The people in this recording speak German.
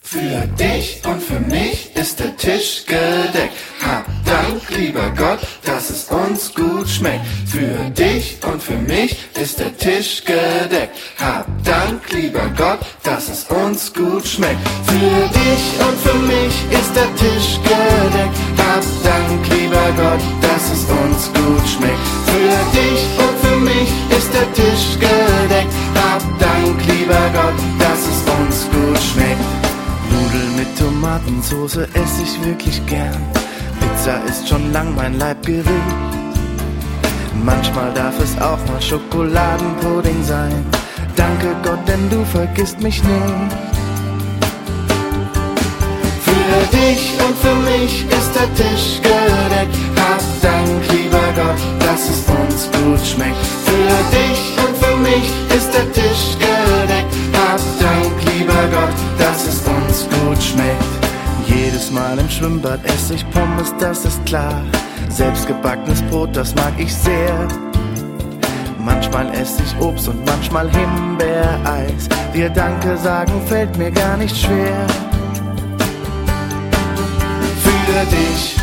Für dich und für mich ist der Tisch gedeckt. Hab Dank, lieber Gott, dass es uns gut schmeckt. Für dich und für mich ist der Tisch gedeckt. Hab Dank, lieber Gott, dass es uns gut schmeckt. Für dich und für mich ist der Tisch gedeckt. Hab Dank, lieber Gott, dass es uns gut schmeckt. Für dich und für mich ist der Tisch gedeckt. Hab Dank, lieber Gott, dass es uns gut schmeckt. Nudeln mit Tomatensoße esse ich wirklich gern. Pizza ist schon lang mein Leibgericht. Manchmal darf es auch mal Schokoladenpudding sein. Danke Gott, denn du vergisst mich nicht. Für dich und für mich ist der Tisch gedeckt. Hab Dank, lieber Gott, dass es uns gut schmeckt. Für dich und für mich ist der Tisch gedeckt. Hab Dank, lieber Gott, dass es uns gut schmeckt. Jedes Mal im Schwimmbad esse ich Pommes, das ist klar. Selbstgebackenes Brot, das mag ich sehr. Manchmal esse ich Obst und manchmal Himbeereis. Dir Danke sagen fällt mir gar nicht schwer. Für dich